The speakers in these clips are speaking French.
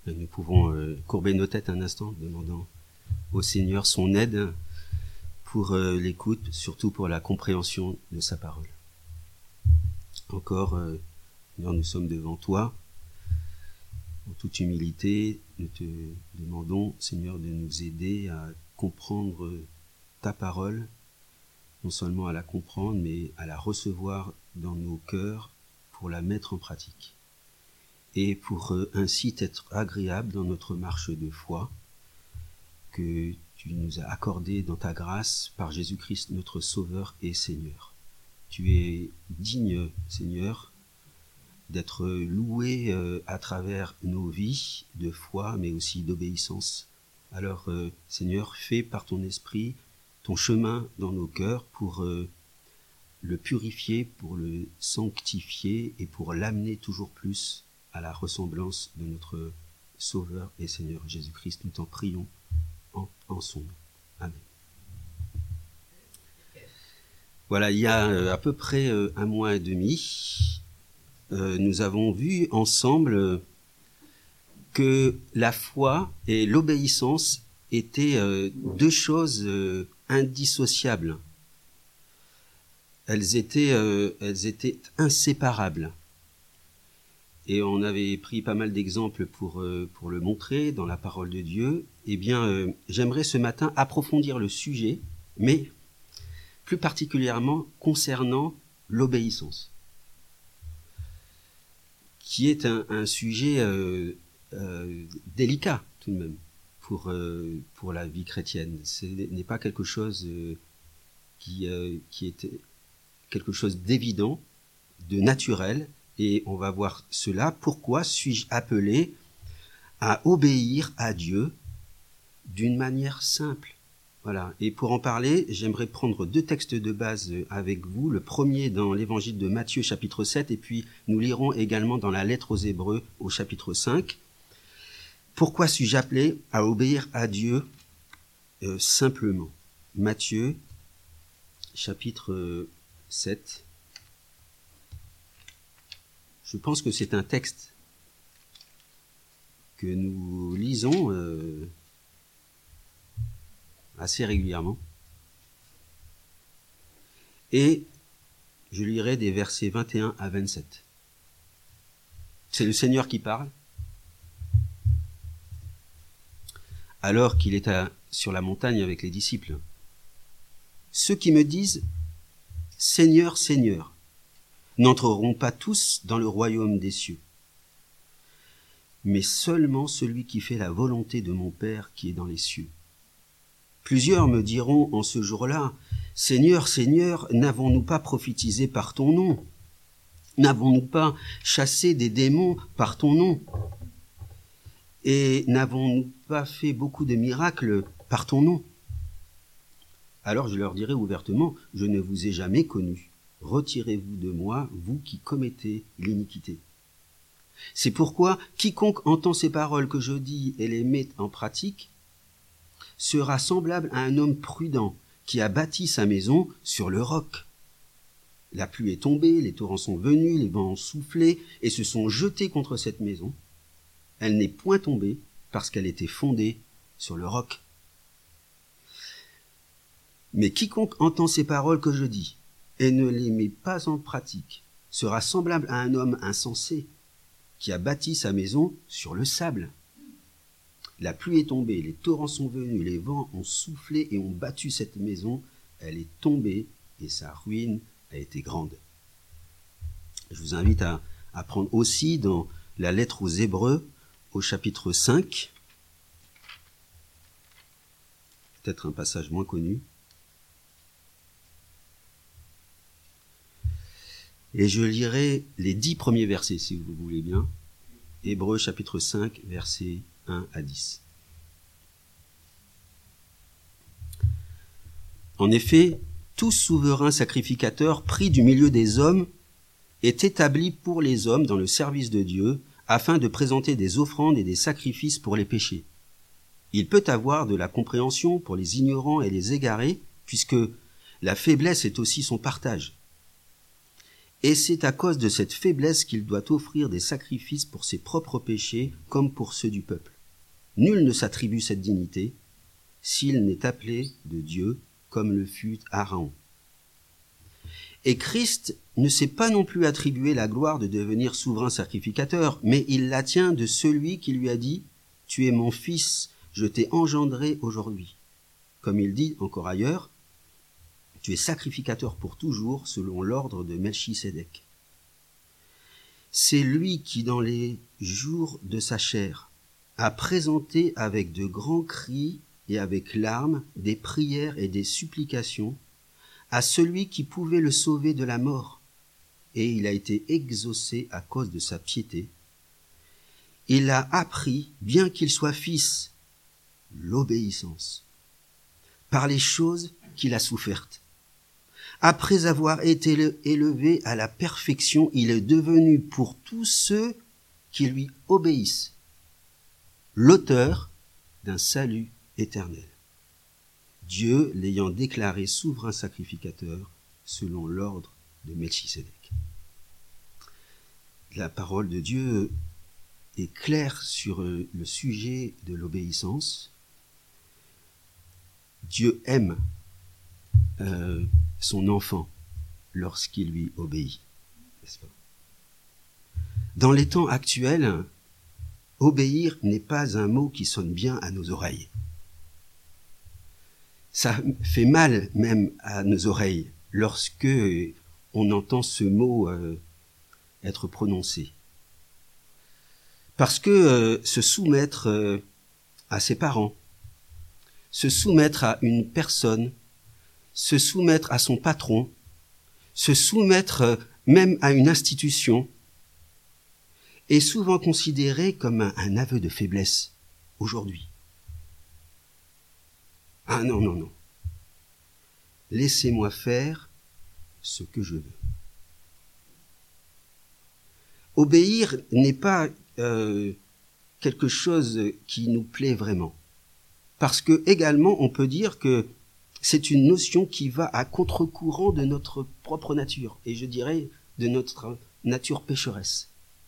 Nous pouvons courber nos têtes un instant, demandant au Seigneur son aide pour l'écoute, surtout pour la compréhension de sa parole. Encore, Seigneur, nous sommes devant toi, en toute humilité. Nous te demandons, Seigneur, de nous aider à comprendre ta parole, non seulement à la comprendre, mais à la recevoir dans nos cœurs pour la mettre en pratique. Et pour ainsi être agréable dans notre marche de foi que tu nous as accordé dans ta grâce par Jésus-Christ notre Sauveur et Seigneur. Tu es digne, Seigneur, d'être loué à travers nos vies de foi, mais aussi d'obéissance. Alors, Seigneur, fais par ton esprit ton chemin dans nos cœurs pour le purifier, pour le sanctifier et pour l'amener toujours plus à la ressemblance de notre Sauveur et Seigneur Jésus-Christ. Nous t'en prions en son nom. Amen. Voilà, il y a à peu près un mois et demi, nous avons vu ensemble que la foi et l'obéissance étaient deux choses indissociables. Elles étaient inséparables. Et on avait pris pas mal d'exemples pour le montrer dans la parole de Dieu. Eh bien, j'aimerais ce matin approfondir le sujet, mais plus particulièrement concernant l'obéissance, qui est un sujet délicat tout de même pour la vie chrétienne. Ce n'est pas quelque chose qui est quelque chose d'évident, de naturel. Et on va voir cela. Pourquoi suis-je appelé à obéir à Dieu d'une manière simple? Voilà. Et pour en parler, j'aimerais prendre deux textes de base avec vous. Le premier dans l'évangile de Matthieu, chapitre 7, et puis nous lirons également dans la lettre aux Hébreux, au chapitre 5. Pourquoi suis-je appelé à obéir à Dieu simplement? Matthieu, chapitre 7. Je pense que c'est un texte que nous lisons assez régulièrement. Et je lirai des versets 21 à 27. C'est le Seigneur qui parle. Alors qu'il est sur la montagne avec les disciples. Ceux qui me disent « Seigneur, Seigneur », n'entreront pas tous dans le royaume des cieux, mais seulement celui qui fait la volonté de mon Père qui est dans les cieux. Plusieurs me diront en ce jour-là, « Seigneur, Seigneur, n'avons-nous pas prophétisé par ton nom? N'avons-nous pas chassé des démons par ton nom? Et n'avons-nous pas fait beaucoup de miracles par ton nom? » Alors je leur dirai ouvertement, « Je ne vous ai jamais connus. Retirez-vous de moi, vous qui commettez l'iniquité. » C'est pourquoi quiconque entend ces paroles que je dis et les met en pratique sera semblable à un homme prudent qui a bâti sa maison sur le roc. La pluie est tombée, les torrents sont venus, les vents ont soufflé et se sont jetés contre cette maison. Elle n'est point tombée parce qu'elle était fondée sur le roc. Mais quiconque entend ces paroles que je dis et ne les met pas en pratique, sera semblable à un homme insensé qui a bâti sa maison sur le sable. La pluie est tombée, les torrents sont venus, les vents ont soufflé et ont battu cette maison. Elle est tombée et sa ruine a été grande. Je vous invite à prendre aussi dans la lettre aux Hébreux, au chapitre 5, peut-être un passage moins connu. Et je lirai les 10 premiers versets, si vous voulez bien. Hébreux, chapitre 5, versets 1 à 10. En effet, tout souverain sacrificateur pris du milieu des hommes est établi pour les hommes dans le service de Dieu, afin de présenter des offrandes et des sacrifices pour les péchés. Il peut avoir de la compréhension pour les ignorants et les égarés, puisque la faiblesse est aussi son partage. Et c'est à cause de cette faiblesse qu'il doit offrir des sacrifices pour ses propres péchés comme pour ceux du peuple. Nul ne s'attribue cette dignité s'il n'est appelé de Dieu comme le fut Aaron. Et Christ ne s'est pas non plus attribué la gloire de devenir souverain sacrificateur, mais il la tient de celui qui lui a dit « Tu es mon fils, je t'ai engendré aujourd'hui ». Comme il dit encore ailleurs, « Tu es sacrificateur pour toujours selon l'ordre de Melchisédek ». C'est lui qui, dans les jours de sa chair, a présenté avec de grands cris et avec larmes des prières et des supplications à celui qui pouvait le sauver de la mort, et il a été exaucé à cause de sa piété. Il a appris, bien qu'il soit fils, l'obéissance, par les choses qu'il a souffertes. Après avoir été élevé à la perfection, il est devenu pour tous ceux qui lui obéissent l'auteur d'un salut éternel. Dieu l'ayant déclaré souverain sacrificateur selon l'ordre de Melchisédek. La parole de Dieu est claire sur le sujet de l'obéissance. Dieu aime son enfant lorsqu'il lui obéit, n'est-ce pas? Dans les temps actuels, obéir n'est pas un mot qui sonne bien à nos oreilles. Ça fait mal même à nos oreilles lorsque on entend ce mot être prononcé. Parce que se soumettre à ses parents, se soumettre à une personne, se soumettre à son patron, se soumettre même à une institution, est souvent considéré comme un aveu de faiblesse aujourd'hui. Ah non, non, non. Laissez-moi faire ce que je veux. Obéir n'est pas quelque chose qui nous plaît vraiment. Parce que également, on peut dire que c'est une notion qui va à contre-courant de notre propre nature, et je dirais de notre nature pécheresse.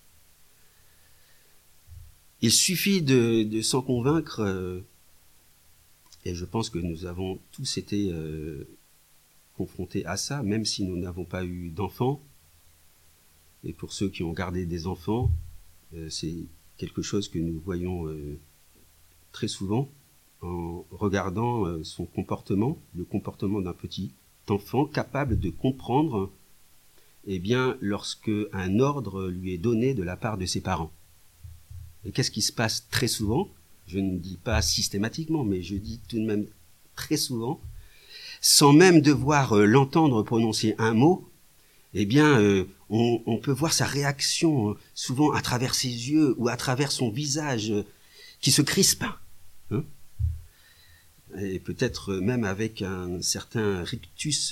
Il suffit de s'en convaincre, et je pense que nous avons tous été confrontés à ça, même si nous n'avons pas eu d'enfants. Et pour ceux qui ont gardé des enfants, c'est quelque chose que nous voyons très souvent en regardant son comportement, le comportement d'un petit enfant capable de comprendre, eh bien, lorsque un ordre lui est donné de la part de ses parents. Et qu'est-ce qui se passe très souvent? Je ne dis pas systématiquement, mais je dis tout de même très souvent, sans même devoir l'entendre prononcer un mot, eh bien, on peut voir sa réaction souvent à travers ses yeux ou à travers son visage qui se crispe, hein, et peut-être même avec un certain rictus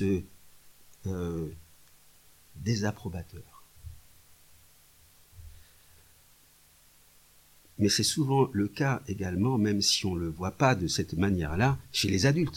désapprobateur. Mais c'est souvent le cas également, même si on ne le voit pas de cette manière-là, chez les adultes.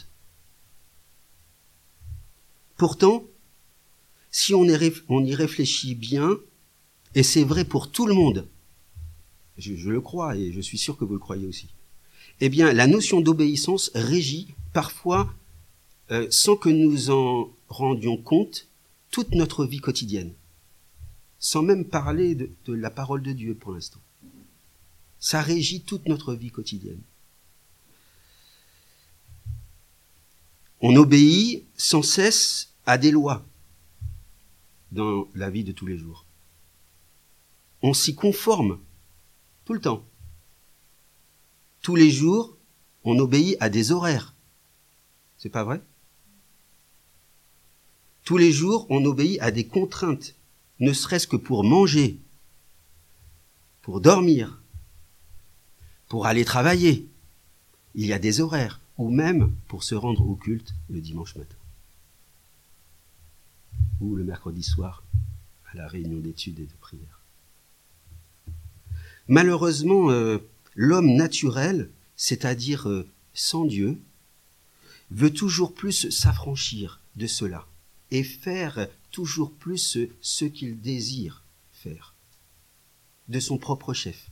Pourtant, si on y réfléchit bien, et c'est vrai pour tout le monde, je le crois et je suis sûr que vous le croyez aussi, eh bien la notion d'obéissance régit parfois, sans que nous en rendions compte, toute notre vie quotidienne, sans même parler de la parole de Dieu pour l'instant. Ça régit toute notre vie quotidienne. On obéit sans cesse à des lois dans la vie de tous les jours. On s'y conforme tout le temps. Tous les jours, on obéit à des horaires. C'est pas vrai? Tous les jours, on obéit à des contraintes, ne serait-ce que pour manger, pour dormir, pour aller travailler. Il y a des horaires, ou même pour se rendre au culte le dimanche matin. Ou le mercredi soir, à la réunion d'études et de prière. Malheureusement, l'homme naturel, c'est-à-dire sans Dieu, veut toujours plus s'affranchir de cela. et faire toujours plus ce qu'il désire faire, de son propre chef.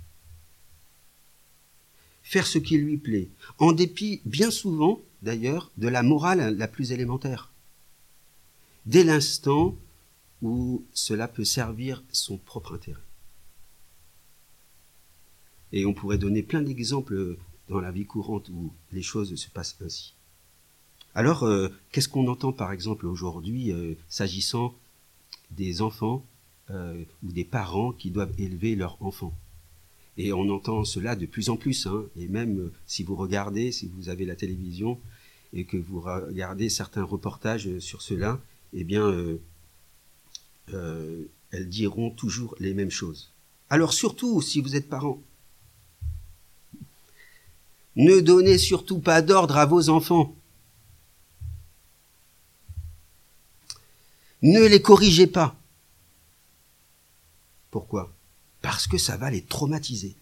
Faire ce qui lui plaît, en dépit, bien souvent, d'ailleurs, de la morale la plus élémentaire. Dès l'instant où cela peut servir son propre intérêt. Et on pourrait donner plein d'exemples dans la vie courante où les choses se passent ainsi. Alors, qu'est-ce qu'on entend par exemple aujourd'hui s'agissant des enfants ou des parents qui doivent élever leurs enfants? Et on entend cela de plus en plus, hein, et même si vous regardez, si vous avez la télévision et que vous regardez certains reportages sur cela, eh bien, elles diront toujours les mêmes choses. Alors surtout, si vous êtes parents, ne donnez surtout pas d'ordre à vos enfants. Ne les corrigez pas. Pourquoi ? Parce que ça va les traumatiser.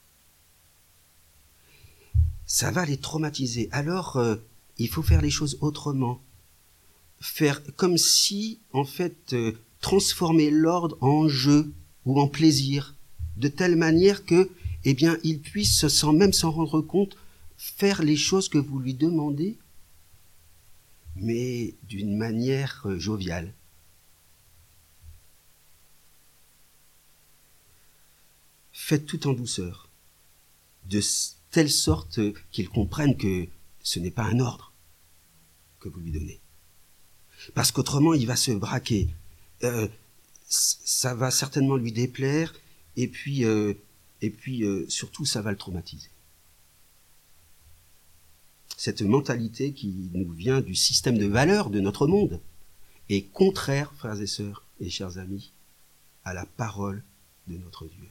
Ça va les traumatiser. Alors, il faut faire les choses autrement. Faire comme si, en fait, transformer l'ordre en jeu ou en plaisir, de telle manière que, eh bien, il puisse, sans même s'en rendre compte, faire les choses que vous lui demandez, mais d'une manière joviale. Faites tout en douceur, de telle sorte qu'ils comprennent que ce n'est pas un ordre que vous lui donnez. Parce qu'autrement, il va se braquer. Ça va certainement lui déplaire, et puis surtout, ça va le traumatiser. Cette mentalité qui nous vient du système de valeurs de notre monde est contraire, frères et sœurs et chers amis, à la parole de notre Dieu.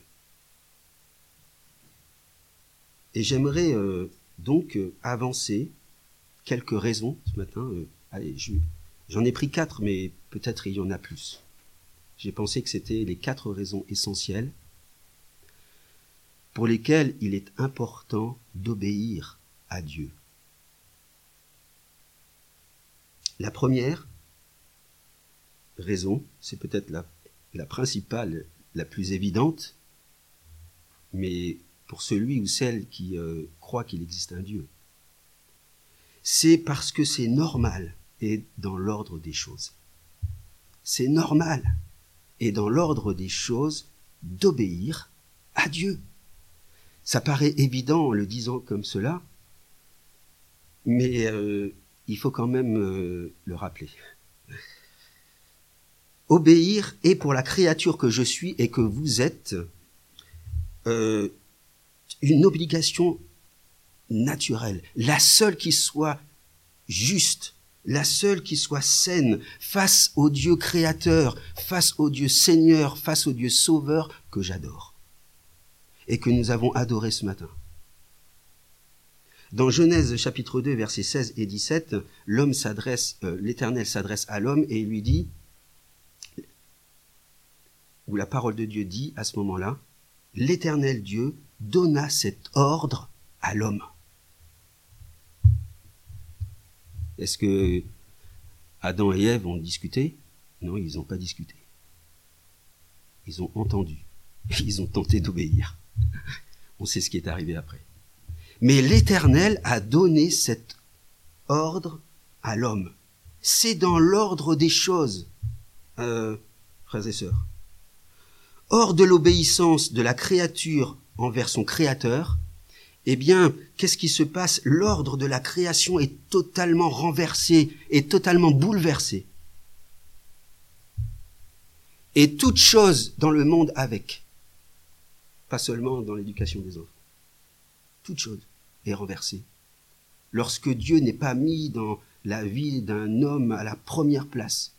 Et j'aimerais donc avancer quelques raisons ce matin. Allez, j'en ai pris 4, mais peut-être il y en a plus. J'ai pensé que c'était les 4 raisons essentielles pour lesquelles il est important d'obéir à Dieu. La première raison, c'est peut-être la principale, la plus évidente, mais pour celui ou celle qui croit qu'il existe un Dieu. C'est parce que c'est normal et dans l'ordre des choses. C'est normal et dans l'ordre des choses d'obéir à Dieu. Ça paraît évident en le disant comme cela, mais il faut quand même le rappeler. Obéir est pour la créature que je suis et que vous êtes une obligation naturelle, la seule qui soit juste, la seule qui soit saine face au Dieu créateur, face au Dieu Seigneur, face au Dieu Sauveur que j'adore et que nous avons adoré ce matin. Dans Genèse chapitre 2, versets 16 et 17, l'Éternel s'adresse à l'homme et il lui dit, où la parole de Dieu dit à ce moment-là, l'Éternel Dieu donna cet ordre à l'homme. Est-ce que Adam et Ève ont discuté ? Non, ils n'ont pas discuté. Ils ont entendu. Ils ont tenté d'obéir. On sait ce qui est arrivé après. Mais l'Éternel a donné cet ordre à l'homme. C'est dans l'ordre des choses, frères et sœurs. Hors de l'obéissance de la créature envers son créateur, eh bien, qu'est-ce qui se passe ? L'ordre de la création est totalement renversé, est totalement bouleversé. Et toute chose dans le monde avec, pas seulement dans l'éducation des enfants, toute chose est renversée. Lorsque Dieu n'est pas mis dans la vie d'un homme à la première place,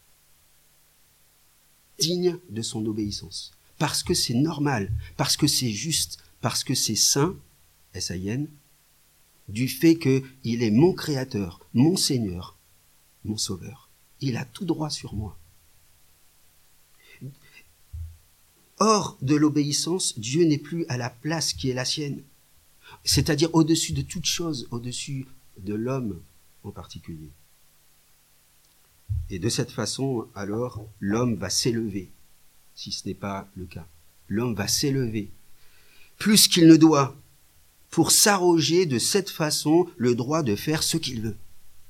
digne de son obéissance, parce que c'est normal, parce que c'est juste, parce que c'est saint, S-A-I-N, du fait qu'il est mon créateur, mon Seigneur, mon Sauveur. Il a tout droit sur moi. Hors de l'obéissance, Dieu n'est plus à la place qui est la sienne, c'est-à-dire au-dessus de toute chose, au-dessus de l'homme en particulier. Et de cette façon, alors, l'homme va s'élever, si ce n'est pas le cas. L'homme va s'élever, plus qu'il ne doit, pour s'arroger de cette façon le droit de faire ce qu'il veut.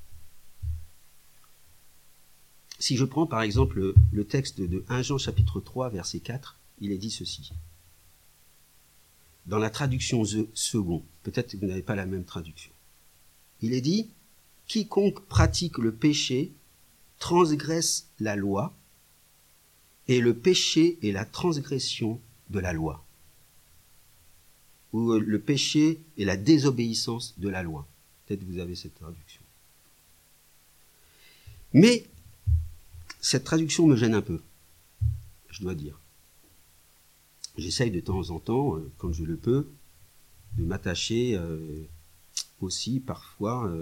Si je prends par exemple le texte de 1 Jean chapitre 3, verset 4, il est dit ceci. Dans la traduction second, peut-être que vous n'avez pas la même traduction. Il est dit « Quiconque pratique le péché transgresse la loi, et le péché est la transgression de la loi. » Ou le péché est la désobéissance de la loi. Peut-être que vous avez cette traduction. Mais cette traduction me gêne un peu, je dois dire. J'essaye de temps en temps, quand je le peux, de m'attacher aussi parfois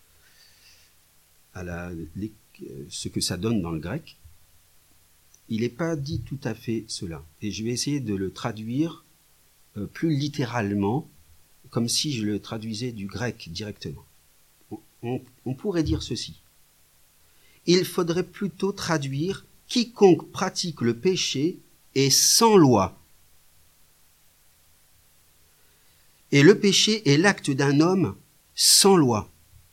à ce que ça donne dans le grec. Il n'est pas dit tout à fait cela. Et je vais essayer de le traduire plus littéralement, comme si je le traduisais du grec directement. On pourrait dire ceci. Il faudrait plutôt traduire « Quiconque pratique le péché est sans loi ». Et le péché est l'acte d'un homme sans loi.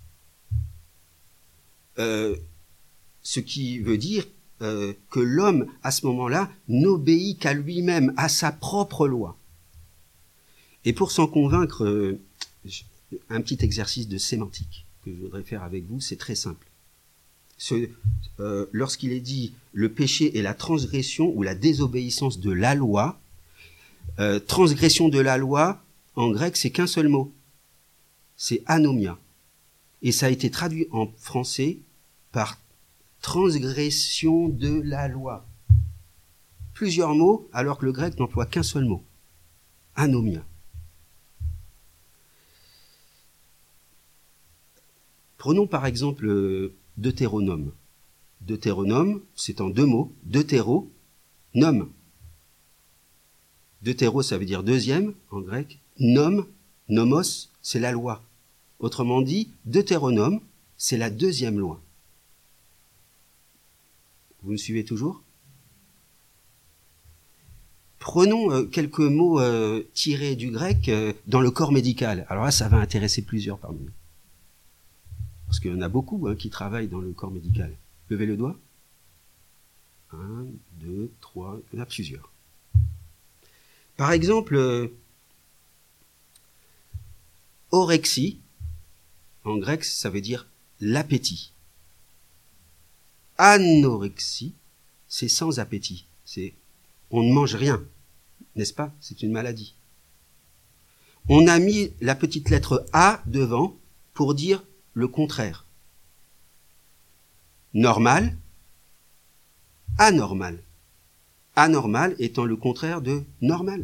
Ce qui veut dire que l'homme, à ce moment-là, n'obéit qu'à lui-même, à sa propre loi. Et pour s'en convaincre, un petit exercice de sémantique que je voudrais faire avec vous, c'est très simple. Lorsqu'il est dit « le péché est la transgression ou la désobéissance de la loi », transgression de la loi, en grec, c'est qu'un seul mot. C'est anomia. Et ça a été traduit en français par transgression de la loi. Plusieurs mots, alors que le grec n'emploie qu'un seul mot. Anomia. Prenons par exemple Deutéronome. Deutéronome, c'est en deux mots. Deutéro, nom. Deutéro, ça veut dire deuxième en grec. Nom, nomos, c'est la loi. Autrement dit, Deutéronome, c'est la deuxième loi. Vous me suivez toujours ? Prenons quelques mots tirés du grec dans le corps médical. Alors là, ça va intéresser plusieurs parmi nous. Parce qu'il y en a beaucoup qui travaillent dans le corps médical. Levez le doigt. 1, 2, 3, il y en a plusieurs. Par exemple, orexie, en grec, ça veut dire l'appétit. Anorexie, c'est sans appétit. C'est on ne mange rien, n'est-ce pas? C'est une maladie. On a mis la petite lettre A devant pour dire le contraire. Normal, anormal. Anormal étant le contraire de normal.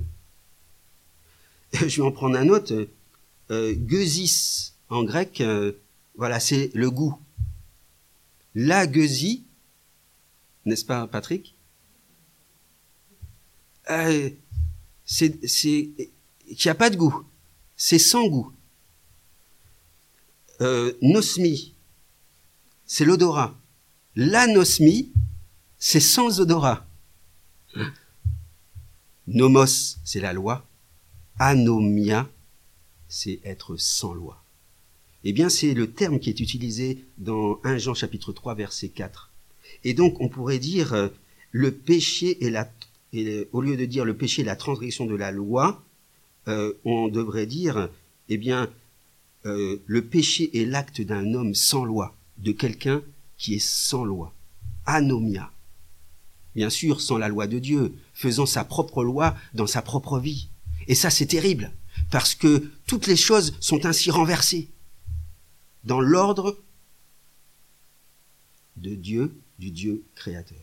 Je vais en prendre un autre. Gueusis, en grec, voilà, c'est le goût. La gueusie, n'est-ce pas, Patrick? C'est qu'il n'y a pas de goût. C'est sans goût. Nosmie, c'est l'odorat. L'anosmie, c'est sans odorat. Nomos, c'est la loi. Anomia, c'est être sans loi. Eh bien, c'est le terme qui est utilisé dans 1 Jean chapitre 3, verset 4. Et donc, on pourrait dire le péché au lieu de dire le péché est la transgression de la loi, on devrait dire, eh bien, le péché est l'acte d'un homme sans loi, de quelqu'un qui est sans loi. Anomia. Bien sûr, sans la loi de Dieu, faisant sa propre loi dans sa propre vie. Et ça, c'est terrible, parce que toutes les choses sont ainsi renversées dans l'ordre de Dieu, du Dieu créateur.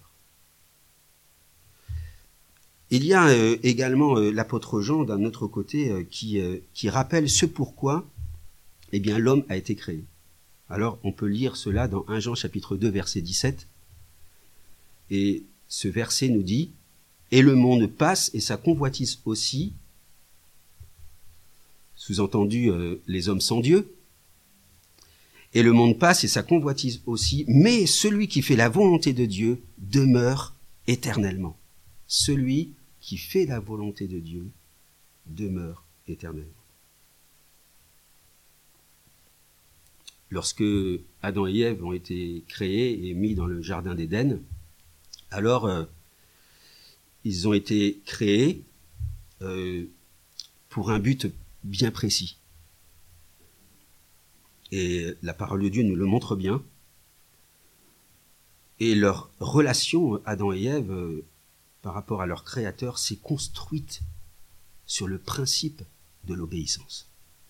Il y a également l'apôtre Jean, d'un autre côté, qui rappelle ce pourquoi eh bien, l'homme a été créé. Alors, on peut lire cela dans 1 Jean chapitre 2, verset 17. Et ce verset nous dit « Et le monde passe et sa convoitise aussi », sous-entendu les hommes sans Dieu, Et le monde passe et sa convoitise aussi, mais celui qui fait la volonté de Dieu demeure éternellement. Celui qui fait la volonté de Dieu demeure éternellement. Lorsque Adam et Ève ont été créés et mis dans le jardin d'Éden, alors ils ont été créés pour un but bien précis. Et la parole de Dieu nous le montre bien. Et leur relation, Adam et Ève, par rapport à leur Créateur, s'est construite sur le principe de l'obéissance.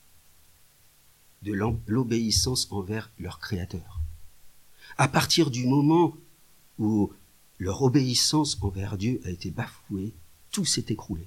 De l'obéissance envers leur Créateur. À partir du moment où leur obéissance envers Dieu a été bafouée, tout s'est écroulé.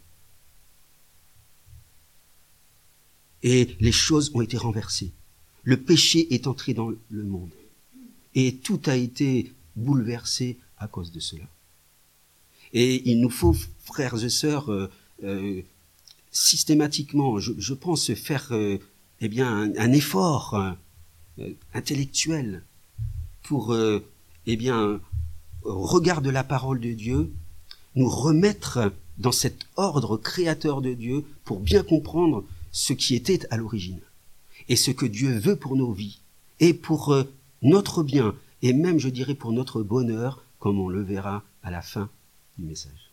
Et les choses ont été renversées. Le péché est entré dans le monde. Et tout a été bouleversé à cause de cela. Et il nous faut, frères et sœurs, systématiquement, je pense, faire un effort intellectuel pour, au regard de la parole de Dieu, nous remettre dans cet ordre créateur de Dieu pour bien comprendre ce qui était à l'origine et ce que Dieu veut pour nos vies et pour notre bien et même, je dirais, pour notre bonheur, comme on le verra à la fin du message.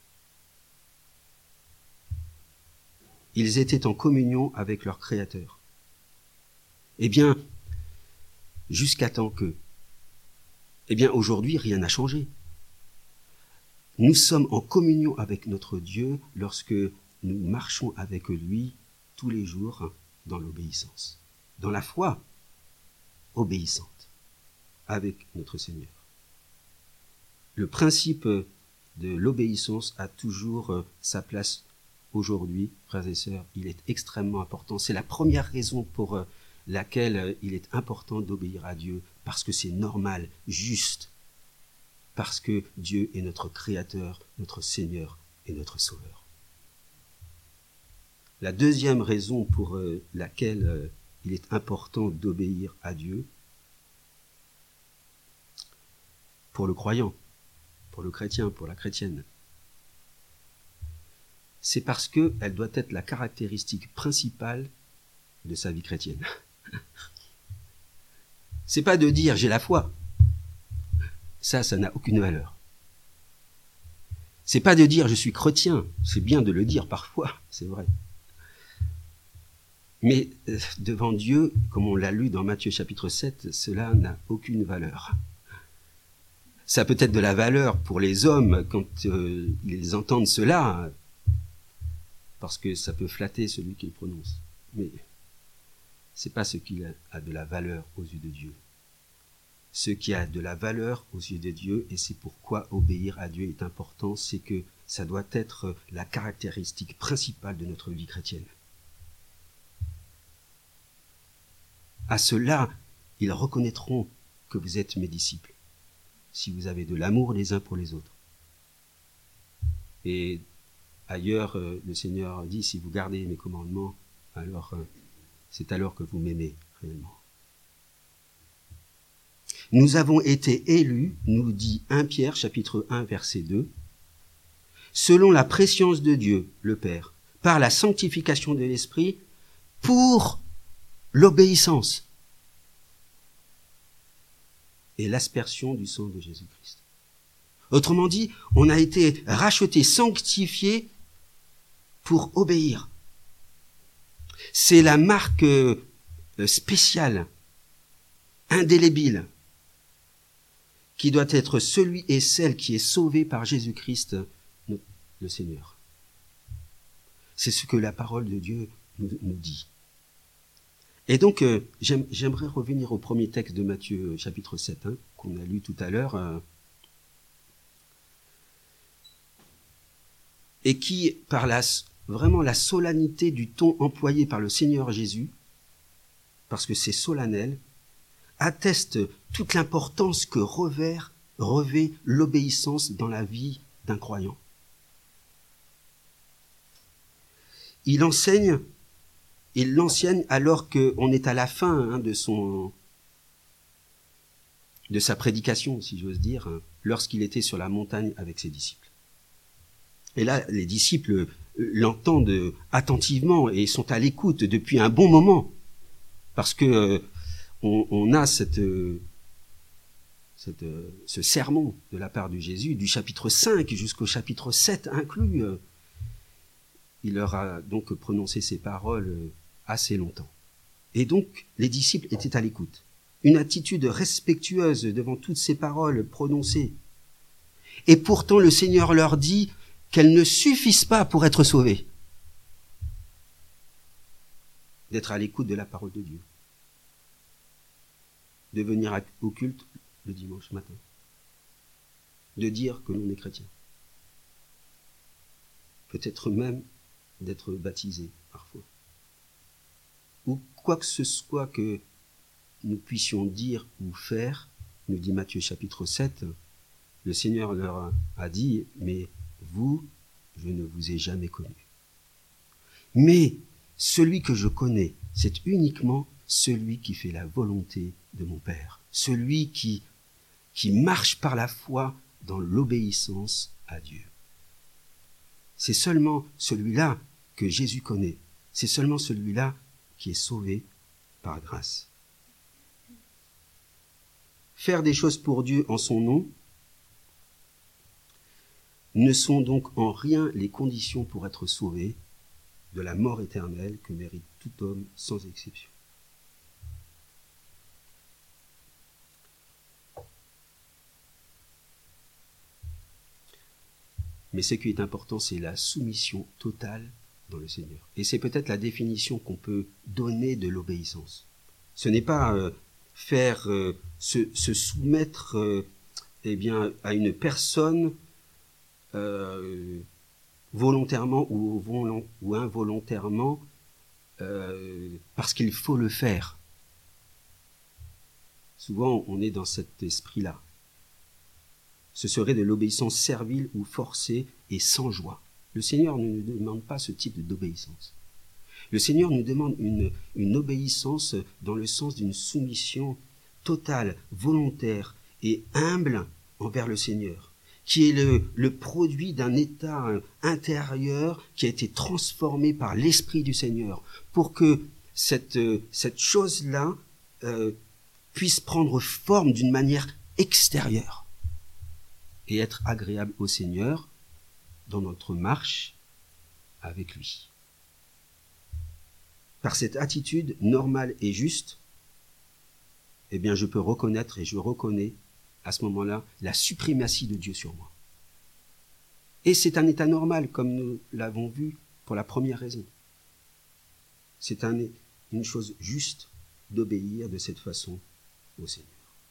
Ils étaient en communion avec leur Créateur. Eh bien, jusqu'à temps que, aujourd'hui, rien n'a changé. Nous sommes en communion avec notre Dieu lorsque nous marchons avec lui tous les jours dans l'obéissance, dans la foi obéissante avec notre Seigneur. Le principe de l'obéissance a toujours sa place aujourd'hui, frères et sœurs. Il est extrêmement important. C'est la première raison pour laquelle il est important d'obéir à Dieu, parce que c'est normal, juste, parce que Dieu est notre Créateur, notre Seigneur et notre Sauveur. La deuxième raison pour laquelle il est important d'obéir à Dieu, pour le croyant, pour le chrétien, pour la chrétienne, c'est parce qu'elle doit être la caractéristique principale de sa vie chrétienne. C'est pas de dire j'ai la foi. Ça n'a aucune valeur. C'est pas de dire je suis chrétien. C'est bien de le dire parfois, c'est vrai. Mais devant Dieu, comme on l'a lu dans Matthieu chapitre 7, cela n'a aucune valeur. Ça peut être de la valeur pour les hommes quand ils entendent cela, parce que ça peut flatter celui qui le prononce. Mais c'est pas ce qui a de la valeur aux yeux de Dieu. Ce qui a de la valeur aux yeux de Dieu, et c'est pourquoi obéir à Dieu est important, c'est que ça doit être la caractéristique principale de notre vie chrétienne. À cela, ils reconnaîtront que vous êtes mes disciples, si vous avez de l'amour les uns pour les autres. Et ailleurs, le Seigneur dit, si vous gardez mes commandements, alors c'est alors que vous m'aimez réellement. Nous avons été élus, nous dit 1 Pierre, chapitre 1, verset 2, selon la préscience de Dieu, le Père, par la sanctification de l'Esprit, pour l'obéissance et l'aspersion du sang de Jésus-Christ. Autrement dit, on a été racheté, sanctifié pour obéir. C'est la marque spéciale, indélébile, qui doit être celui et celle qui est sauvé par Jésus-Christ, le Seigneur. C'est ce que la parole de Dieu nous dit. Et donc, j'aimerais revenir au premier texte de Matthieu chapitre 7, qu'on a lu tout à l'heure, et qui, par vraiment la solennité du ton employé par le Seigneur Jésus, parce que c'est solennel, atteste toute l'importance que revêt l'obéissance dans la vie d'un croyant. Il l'enseigne alors qu'on est à la fin de son de sa prédication, si j'ose dire, lorsqu'il était sur la montagne avec ses disciples. Et là, les disciples l'entendent attentivement et sont à l'écoute depuis un bon moment, parce que on a ce sermon de la part de Jésus, du chapitre 5 jusqu'au chapitre 7 inclus. Il leur a donc prononcé ces paroles assez longtemps. Et donc, les disciples étaient à l'écoute. Une attitude respectueuse devant toutes ces paroles prononcées. Et pourtant, le Seigneur leur dit qu'elles ne suffisent pas pour être sauvés. D'être à l'écoute de la parole de Dieu. De venir au culte le dimanche matin. De dire que l'on est chrétien. Peut-être même d'être baptisé parfois. Ou quoi que ce soit que nous puissions dire ou faire, nous dit Matthieu chapitre 7, le Seigneur leur a dit, mais vous, je ne vous ai jamais connu. Mais celui que je connais, c'est uniquement celui qui fait la volonté de mon Père, celui qui marche par la foi dans l'obéissance à Dieu. C'est seulement celui-là que Jésus connaît, c'est seulement celui-là qui est sauvé par grâce. Faire des choses pour Dieu en son nom ne sont donc en rien les conditions pour être sauvé de la mort éternelle que mérite tout homme sans exception. Mais ce qui est important, c'est la soumission totale dans le Seigneur. Et c'est peut-être la définition qu'on peut donner de l'obéissance. Ce n'est pas se soumettre à une personne volontairement ou involontairement parce qu'il faut le faire. Souvent, on est dans cet esprit-là. Ce serait de l'obéissance servile ou forcée et sans joie. Le Seigneur ne nous demande pas ce type d'obéissance. Le Seigneur nous demande une obéissance dans le sens d'une soumission totale, volontaire et humble envers le Seigneur, qui est le produit d'un état intérieur qui a été transformé par l'Esprit du Seigneur, pour que cette chose-là puisse prendre forme d'une manière extérieure et être agréable au Seigneur dans notre marche avec lui. Par cette attitude normale et juste, eh bien je peux reconnaître et je reconnais à ce moment-là la suprématie de Dieu sur moi. Et c'est un état normal, comme nous l'avons vu pour la première raison. C'est une chose juste d'obéir de cette façon au Seigneur.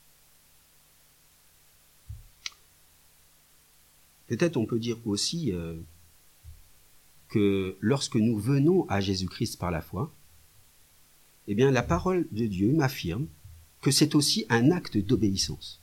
Peut-être on peut dire aussi que lorsque nous venons à Jésus-Christ par la foi, eh bien la parole de Dieu m'affirme que c'est aussi un acte d'obéissance.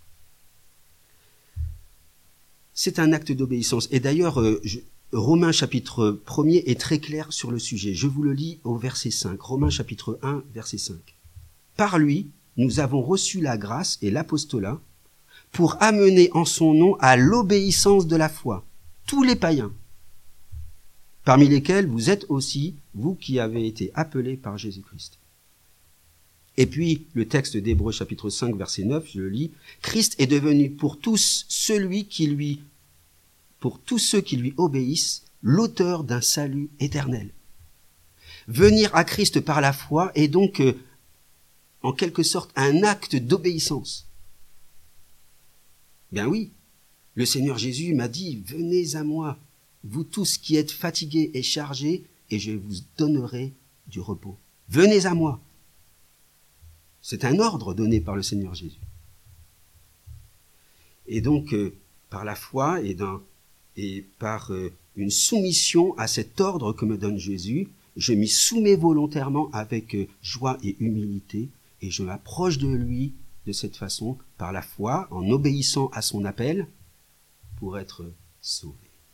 C'est un acte d'obéissance. Et d'ailleurs, Romains chapitre 1er est très clair sur le sujet. Je vous le lis au verset 5. Romains chapitre 1, verset 5. Par lui, nous avons reçu la grâce et l'apostolat pour amener en son nom à l'obéissance de la foi tous les païens, parmi lesquels vous êtes aussi, vous qui avez été appelés par Jésus-Christ. Et puis, le texte d'Hébreux chapitre 5, verset 9, je le lis, « Christ est devenu pour tous ceux qui lui obéissent, l'auteur d'un salut éternel. » Venir à Christ par la foi est donc, en quelque sorte, un acte d'obéissance. Bien oui, le Seigneur Jésus m'a dit, « Venez à moi, vous tous qui êtes fatigués et chargés, et je vous donnerai du repos. » Venez à moi. C'est un ordre donné par le Seigneur Jésus. Et donc, par la foi et par une soumission à cet ordre que me donne Jésus, je m'y soumets volontairement avec joie et humilité, et je m'approche de lui de cette façon, par la foi, en obéissant à son appel, pour être sauvé.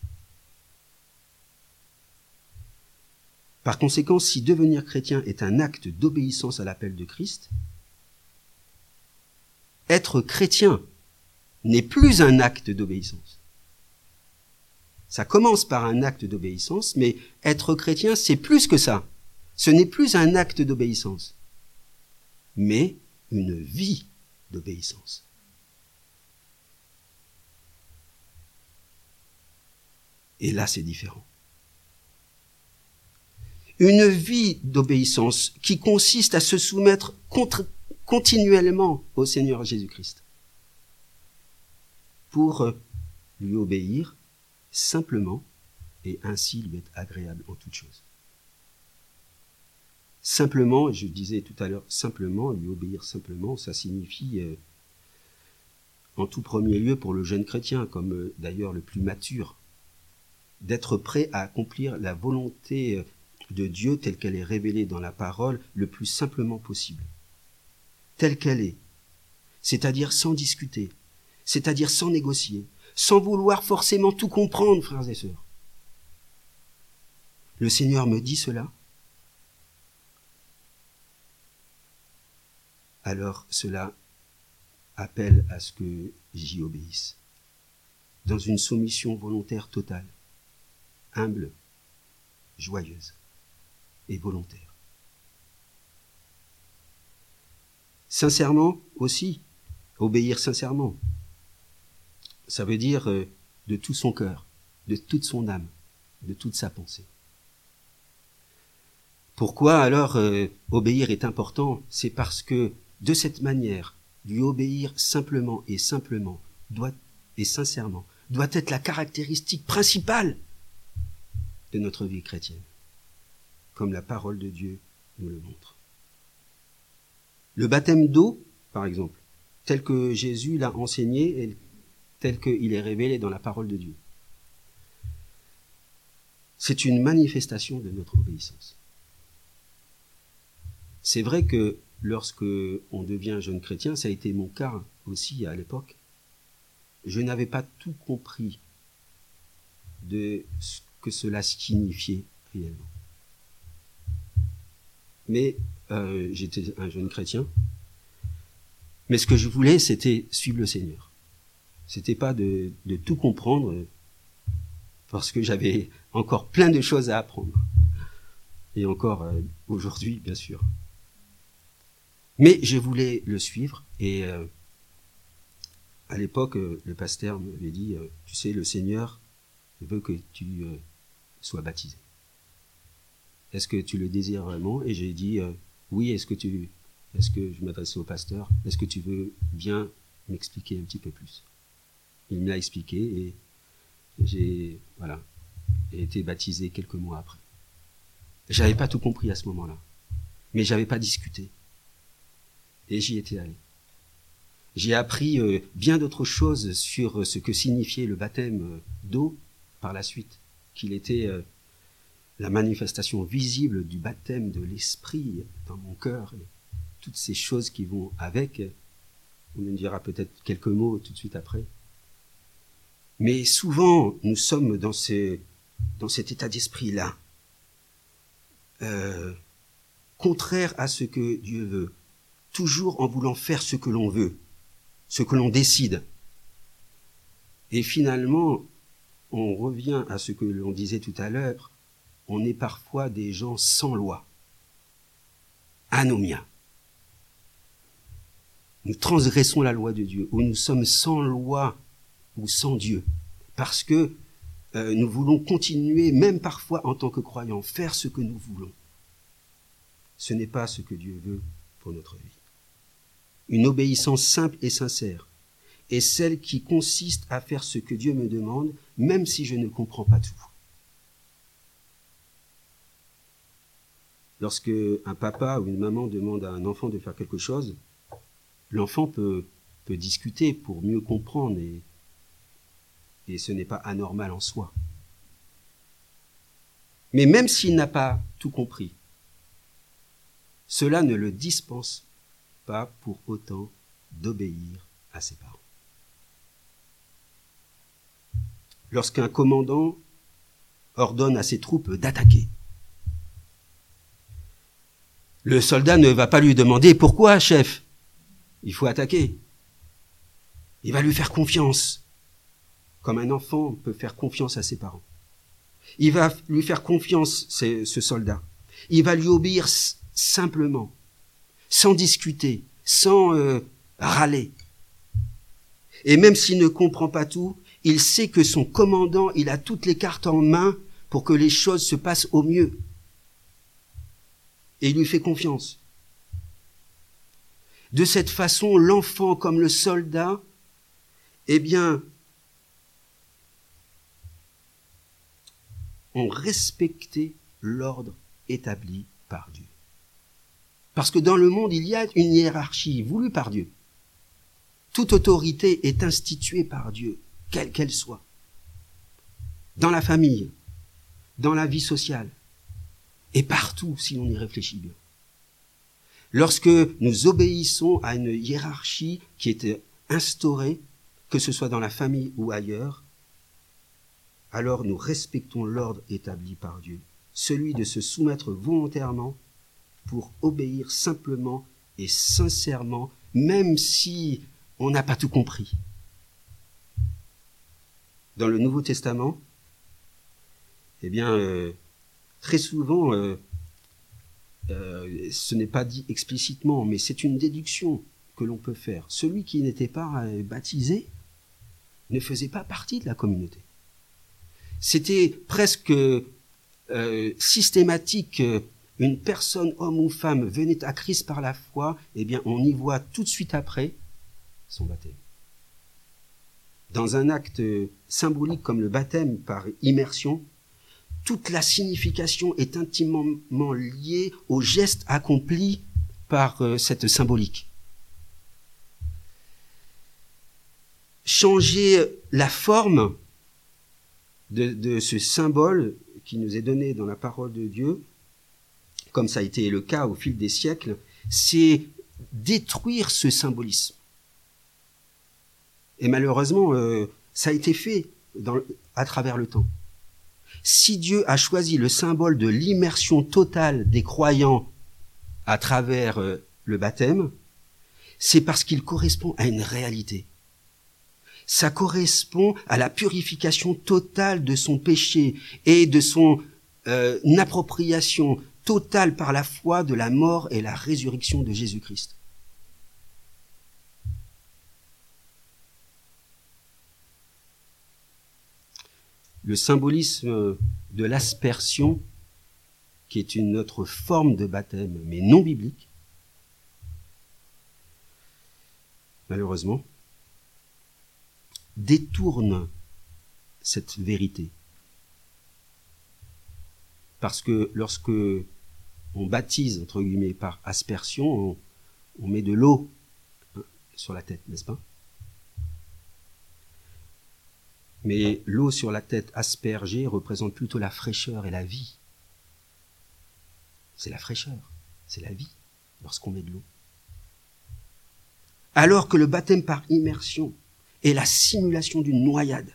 Par conséquent, si devenir chrétien est un acte d'obéissance à l'appel de Christ, être chrétien n'est plus un acte d'obéissance. Ça commence par un acte d'obéissance, mais être chrétien, c'est plus que ça. Ce n'est plus un acte d'obéissance, mais une vie d'obéissance. Et là, c'est différent. Une vie d'obéissance qui consiste à se soumettre continuellement au Seigneur Jésus-Christ pour lui obéir simplement et ainsi lui être agréable en toutes choses. Simplement, je disais tout à l'heure, simplement, lui obéir simplement, ça signifie en tout premier lieu pour le jeune chrétien, comme d'ailleurs le plus mature, d'être prêt à accomplir la volonté de Dieu telle qu'elle est révélée dans la parole le plus simplement possible, telle qu'elle est, c'est-à-dire sans discuter, c'est-à-dire sans négocier, sans vouloir forcément tout comprendre, frères et sœurs. Le Seigneur me dit cela, alors cela appelle à ce que j'y obéisse, dans une soumission volontaire totale, humble, joyeuse et volontaire. Sincèrement aussi, obéir sincèrement, ça veut dire de tout son cœur, de toute son âme, de toute sa pensée. Pourquoi alors obéir est important? C'est parce que de cette manière, lui obéir simplement et sincèrement doit être la caractéristique principale de notre vie chrétienne, comme la parole de Dieu nous le montre. Le baptême d'eau, par exemple, tel que Jésus l'a enseigné et tel qu'il est révélé dans la parole de Dieu, c'est une manifestation de notre obéissance. C'est vrai que lorsque on devient jeune chrétien, ça a été mon cas aussi à l'époque, je n'avais pas tout compris de ce que cela signifiait réellement. Mais j'étais un jeune chrétien, mais ce que je voulais, c'était suivre le Seigneur. C'était pas de tout comprendre, parce que j'avais encore plein de choses à apprendre. Et encore aujourd'hui, bien sûr. Mais je voulais le suivre, et à l'époque, le pasteur m'avait dit, tu sais, le Seigneur veut que tu sois baptisé. Est-ce que tu le désires vraiment? Et j'ai dit, oui, est-ce que je m'adressais au pasteur, est-ce que tu veux bien m'expliquer un petit peu plus? Il me l'a expliqué, et j'ai été baptisé quelques mois après. J'avais pas tout compris à ce moment-là, mais j'avais pas discuté. Et j'y étais allé. J'ai appris bien d'autres choses sur ce que signifiait le baptême d'eau par la suite, qu'il était la manifestation visible du baptême de l'Esprit dans mon cœur, et toutes ces choses qui vont avec. On me dira peut-être quelques mots tout de suite après. Mais souvent, nous sommes dans cet état d'esprit-là, contraire à ce que Dieu veut, toujours en voulant faire ce que l'on veut, ce que l'on décide. Et finalement, on revient à ce que l'on disait tout à l'heure, on est parfois des gens sans loi, anomia. Nous transgressons la loi de Dieu, ou nous sommes sans loi ou sans Dieu, parce que nous voulons continuer, même parfois en tant que croyants, faire ce que nous voulons. Ce n'est pas ce que Dieu veut pour notre vie. Une obéissance simple et sincère est celle qui consiste à faire ce que Dieu me demande, même si je ne comprends pas tout. Lorsque un papa ou une maman demande à un enfant de faire quelque chose, l'enfant peut discuter pour mieux comprendre, et ce n'est pas anormal en soi. Mais même s'il n'a pas tout compris, cela ne le dispense pas pour autant d'obéir à ses parents. Lorsqu'un commandant ordonne à ses troupes d'attaquer, le soldat ne va pas lui demander « Pourquoi, chef ? Il faut attaquer. » Il va lui faire confiance, comme un enfant peut faire confiance à ses parents. Il va lui faire confiance, ce soldat. Il va lui obéir simplement, sans discuter, sans râler. Et même s'il ne comprend pas tout, il sait que son commandant, il a toutes les cartes en main pour que les choses se passent au mieux. Et il lui fait confiance. De cette façon, l'enfant comme le soldat, eh bien, ont respecté l'ordre établi par Dieu. Parce que dans le monde, il y a une hiérarchie voulue par Dieu. Toute autorité est instituée par Dieu, quelle qu'elle soit. Dans la famille, dans la vie sociale, et partout, si l'on y réfléchit bien. Lorsque nous obéissons à une hiérarchie qui est instaurée, que ce soit dans la famille ou ailleurs, alors nous respectons l'ordre établi par Dieu, celui de se soumettre volontairement pour obéir simplement et sincèrement, même si on n'a pas tout compris. Dans le Nouveau Testament, eh bien, très souvent, ce n'est pas dit explicitement, mais c'est une déduction que l'on peut faire. Celui qui n'était pas baptisé ne faisait pas partie de la communauté. C'était presque systématique. Une personne, homme ou femme, venait à Christ par la foi, eh bien, on y voit tout de suite après son baptême. Dans un acte symbolique comme le baptême par immersion, toute la signification est intimement liée au geste accompli par cette symbolique. Changer la forme de ce symbole qui nous est donné dans la parole de Dieu, comme ça a été le cas au fil des siècles, c'est détruire ce symbolisme. Et malheureusement, ça a été fait à travers le temps. Si Dieu a choisi le symbole de l'immersion totale des croyants à travers le baptême, c'est parce qu'il correspond à une réalité. Ça correspond à la purification totale de son péché et de son appropriation totale par la foi de la mort et la résurrection de Jésus-Christ. Le symbolisme de l'aspersion, qui est une autre forme de baptême, mais non biblique, malheureusement, détourne cette vérité. Parce que lorsque on baptise, entre guillemets, par aspersion, on met de l'eau sur la tête, n'est-ce pas? Mais l'eau sur la tête aspergée représente plutôt la fraîcheur et la vie. C'est la fraîcheur, c'est la vie, lorsqu'on met de l'eau. Alors que le baptême par immersion est la simulation d'une noyade.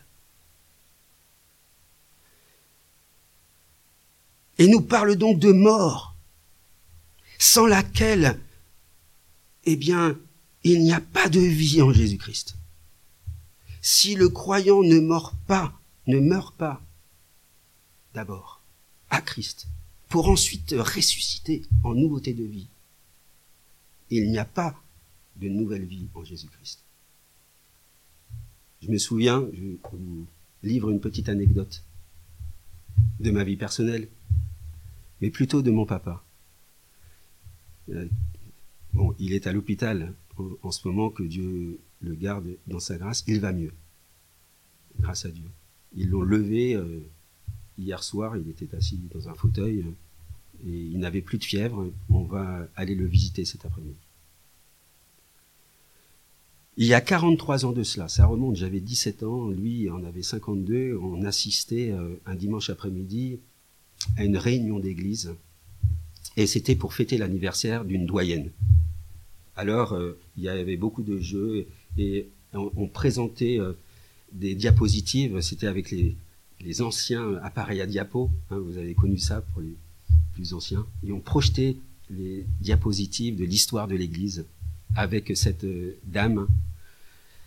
Et nous parle donc de mort, sans laquelle, eh bien, il n'y a pas de vie en Jésus-Christ. Si le croyant ne meurt pas d'abord à Christ, pour ensuite ressusciter en nouveauté de vie, il n'y a pas de nouvelle vie en Jésus-Christ. Je me souviens, je vous livre une petite anecdote de ma vie personnelle, mais plutôt de mon papa. Bon, il est à l'hôpital en ce moment, que Dieu le garde dans sa grâce. Il va mieux, grâce à Dieu. Ils l'ont levé hier soir, il était assis dans un fauteuil et il n'avait plus de fièvre. On va aller le visiter cet après-midi. Il y a 43 ans de cela, ça remonte, j'avais 17 ans, lui en avait 52, on assistait un dimanche après-midi à une réunion d'église, et c'était pour fêter l'anniversaire d'une doyenne. Alors, il y avait beaucoup de jeux, et on présentait des diapositives, c'était avec les anciens appareils à diapo, hein, vous avez connu ça pour les plus anciens, et on projetait les diapositives de l'histoire de l'église, avec cette dame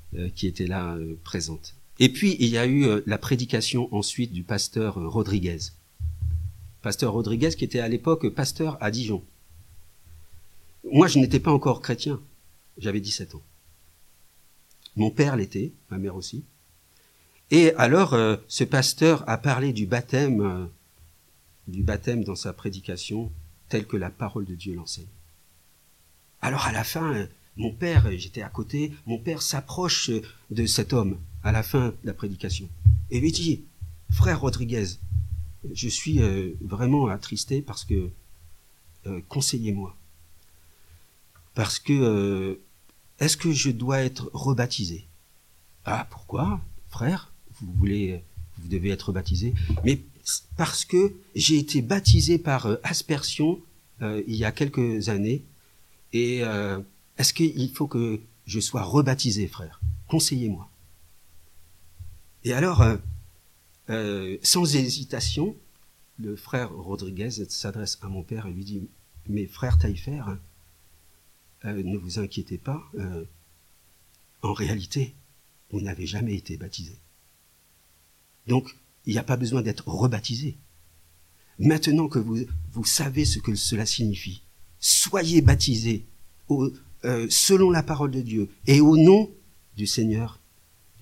qui était là présente. Et puis il y a eu la prédication ensuite du pasteur Rodriguez. Pasteur Rodriguez qui était à l'époque pasteur à Dijon. Moi je n'étais pas encore chrétien, j'avais 17 ans. Mon père l'était, ma mère aussi. Et alors ce pasteur a parlé du baptême dans sa prédication tel que la parole de Dieu l'enseigne. Alors à la fin, mon père, j'étais à côté, mon père s'approche de cet homme à la fin de la prédication et lui dit « Frère Rodriguez, je suis vraiment attristé parce que conseillez-moi. Parce que est-ce que je dois être rebaptisé ?»« Ah, pourquoi, frère ? Vous devez être baptisé. » « Mais parce que j'ai été baptisé par aspersion il y a quelques années et est-ce qu'il faut que je sois rebaptisé, frère ? Conseillez-moi. » Et alors, sans hésitation, le frère Rodriguez s'adresse à mon père et lui dit « Mais frère Taillefer, ne vous inquiétez pas, en réalité, vous n'avez jamais été baptisé. Donc, il n'y a pas besoin d'être rebaptisé. Maintenant que vous savez ce que cela signifie, soyez baptisés selon la parole de Dieu et au nom du Seigneur Jésus-Christ. »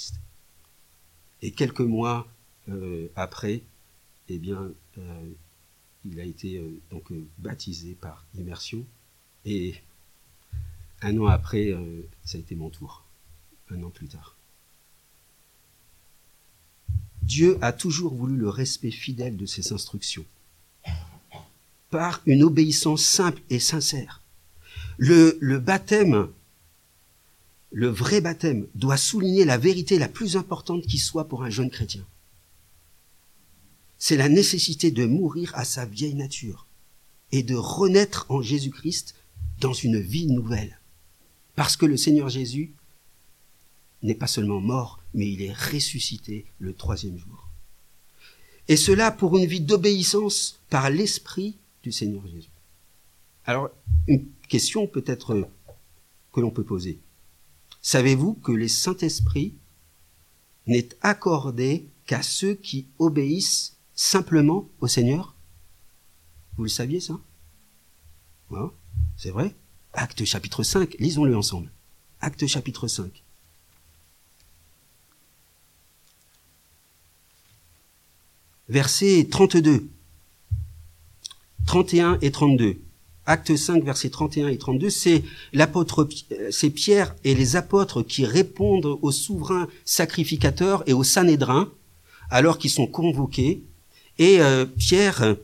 Et quelques mois après, eh bien, il a été donc baptisé par immersion. Et un an après, ça a été mon tour. Un an plus tard. Dieu a toujours voulu le respect fidèle de ses instructions, par une obéissance simple et sincère. Le baptême, le vrai baptême, doit souligner la vérité la plus importante qui soit pour un jeune chrétien. C'est la nécessité de mourir à sa vieille nature et de renaître en Jésus-Christ dans une vie nouvelle. Parce que le Seigneur Jésus n'est pas seulement mort, mais il est ressuscité le 3e jour. Et cela pour une vie d'obéissance par l'Esprit du Seigneur Jésus. Alors, une question peut-être que l'on peut poser. Savez-vous que le Saint-Esprit n'est accordé qu'à ceux qui obéissent simplement au Seigneur? Vous le saviez, ça? Ouais, c'est vrai. Actes chapitre 5, lisons-le ensemble. Actes chapitre 5. Versets 32, 31 et 32. Acte 5, versets 31 et 32, c'est Pierre et les apôtres qui répondent au souverain sacrificateur et au Sanhédrin, alors qu'ils sont convoqués. Et Pierre,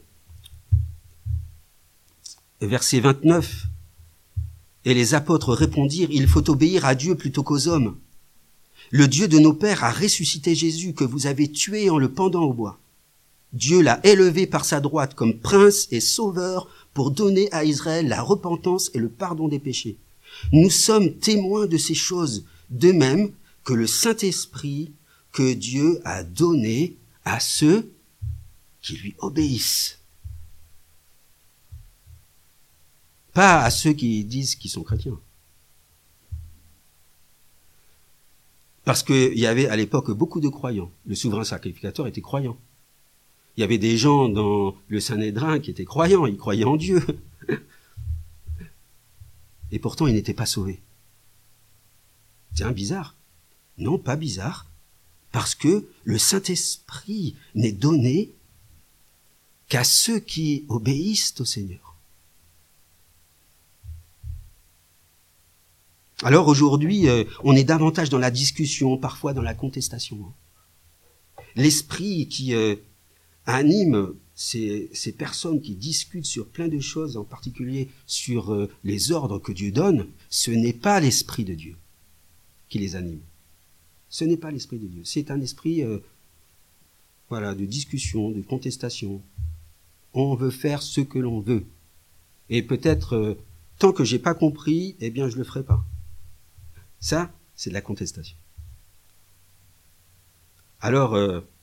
verset 29, et les apôtres répondirent, « Il faut obéir à Dieu plutôt qu'aux hommes. Le Dieu de nos pères a ressuscité Jésus, que vous avez tué en le pendant au bois. Dieu l'a élevé par sa droite comme prince et sauveur pour donner à Israël la repentance et le pardon des péchés. Nous sommes témoins de ces choses, de même que le Saint-Esprit que Dieu a donné à ceux qui lui obéissent. » Pas à ceux qui disent qu'ils sont chrétiens. Parce qu'il y avait à l'époque beaucoup de croyants. Le souverain sacrificateur était croyant. Il y avait des gens dans le Sanhédrin qui étaient croyants, ils croyaient en Dieu. Et pourtant, ils n'étaient pas sauvés. Tiens, bizarre. Non, pas bizarre. Parce que le Saint-Esprit n'est donné qu'à ceux qui obéissent au Seigneur. Alors aujourd'hui, on est davantage dans la discussion, parfois dans la contestation. L'esprit qui anime ces personnes qui discutent sur plein de choses, en particulier sur les ordres que Dieu donne, ce n'est pas l'Esprit de Dieu qui les anime. Ce n'est pas l'Esprit de Dieu. C'est un esprit de discussion, de contestation. On veut faire ce que l'on veut. Et peut-être, tant que j'ai pas compris, eh bien je le ferai pas. Ça, c'est de la contestation. Alors,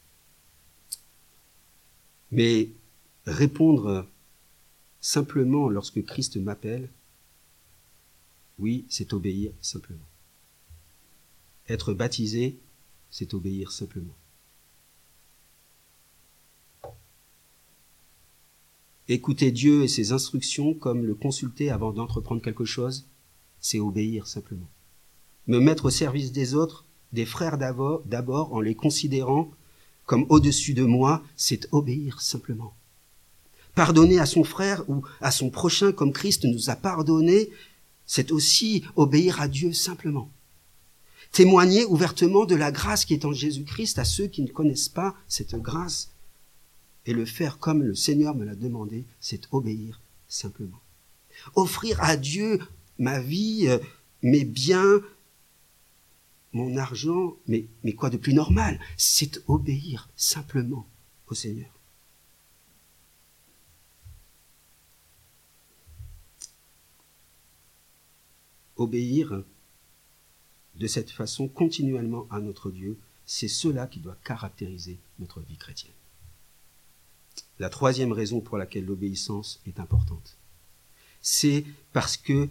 mais répondre simplement lorsque Christ m'appelle, oui, c'est obéir simplement. Être baptisé, c'est obéir simplement. Écouter Dieu et ses instructions comme le consulter avant d'entreprendre quelque chose, c'est obéir simplement. Me mettre au service des autres, des frères d'abord, en les considérant comme au-dessus de moi, c'est obéir simplement. Pardonner à son frère ou à son prochain comme Christ nous a pardonné, c'est aussi obéir à Dieu simplement. Témoigner ouvertement de la grâce qui est en Jésus-Christ à ceux qui ne connaissent pas cette grâce et le faire comme le Seigneur me l'a demandé, c'est obéir simplement. Offrir à Dieu ma vie, mes biens, mon argent, mais quoi de plus normal? C'est obéir simplement au Seigneur. Obéir de cette façon continuellement à notre Dieu, c'est cela qui doit caractériser notre vie chrétienne. La troisième raison pour laquelle l'obéissance est importante, c'est parce que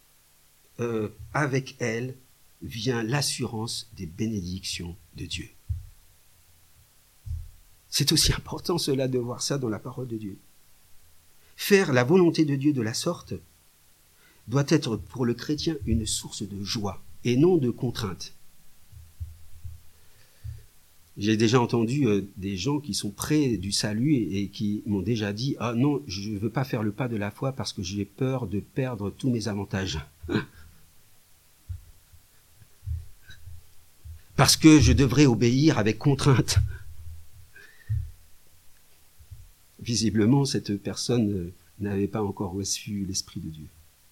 avec elle vient l'assurance des bénédictions de Dieu. C'est aussi important cela de voir ça dans la parole de Dieu. Faire la volonté de Dieu de la sorte doit être pour le chrétien une source de joie et non de contrainte. J'ai déjà entendu des gens qui sont près du salut et qui m'ont déjà dit « Ah non, je ne veux pas faire le pas de la foi parce que j'ai peur de perdre tous mes avantages. Parce que je devrais obéir avec contrainte. » Visiblement, cette personne n'avait pas encore reçu l'Esprit de Dieu.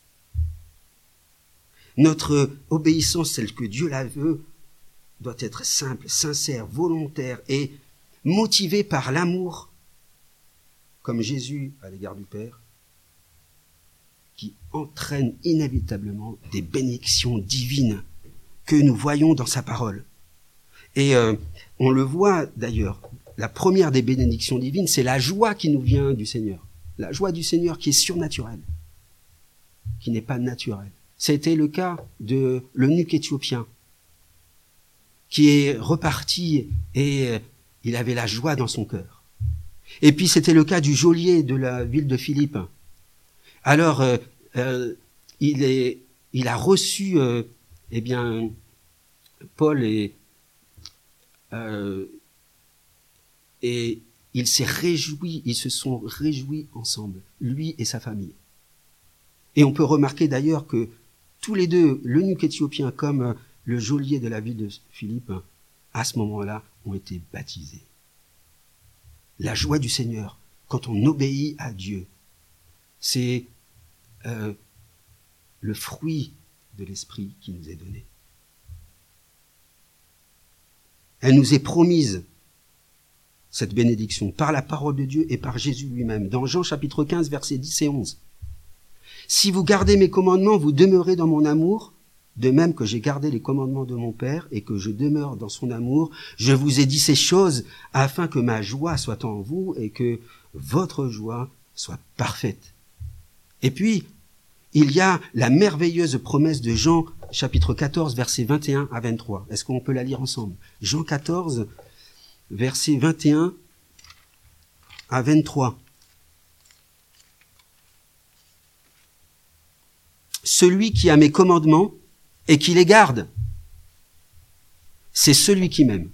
Notre obéissance, celle que Dieu la veut, doit être simple, sincère, volontaire et motivée par l'amour, comme Jésus à l'égard du Père, qui entraîne inévitablement des bénédictions divines que nous voyons dans sa parole. Et on le voit d'ailleurs, la première des bénédictions divines, c'est la joie qui nous vient du Seigneur. La joie du Seigneur qui est surnaturelle, qui n'est pas naturelle. C'était le cas de l'eunuque éthiopien, qui est reparti et il avait la joie dans son cœur. Et puis c'était le cas du geôlier de la ville de Philippe. Alors il a reçu Paul et il s'est réjoui, ils se sont réjouis ensemble, lui et sa famille. Et on peut remarquer d'ailleurs que tous les deux, l'eunuque éthiopien comme le geôlier de la ville de Philippe, à ce moment-là, ont été baptisés. La joie du Seigneur, quand on obéit à Dieu, c'est le fruit de l'Esprit qui nous est donné. Elle nous est promise, cette bénédiction, par la parole de Dieu et par Jésus lui-même. Dans Jean chapitre 15, versets 10 et 11. « Si vous gardez mes commandements, vous demeurez dans mon amour, de même que j'ai gardé les commandements de mon Père et que je demeure dans son amour. Je vous ai dit ces choses afin que ma joie soit en vous et que votre joie soit parfaite. » Et puis, il y a la merveilleuse promesse de Jean, chapitre 14, versets 21 à 23. Est-ce qu'on peut la lire ensemble? Jean 14, versets 21 à 23. Celui qui a mes commandements et qui les garde, c'est celui qui m'aime.